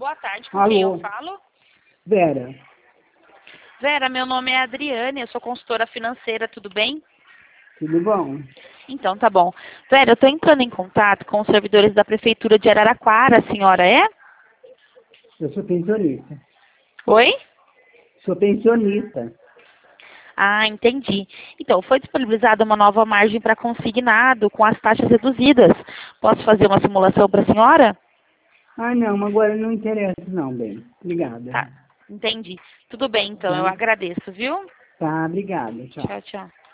boa tarde. Com quem eu falo? Vera. Vera, meu nome é Adriane, eu sou consultora financeira, tudo bem? Tudo bom? Então, tá bom. Vera, eu estou entrando em contato com os servidores da Prefeitura de Araraquara, a senhora é? Eu sou pensionista. Oi? Sou pensionista. Ah, entendi. Então, foi disponibilizada uma nova margem para consignado com as taxas reduzidas. Posso fazer uma simulação para a senhora? Ah, não, agora não interessa não, bem. Obrigada. Tá, entendi. Tudo bem, então, eu Tá, agradeço, viu? tá, obrigada. Tchau. Tchau, tchau.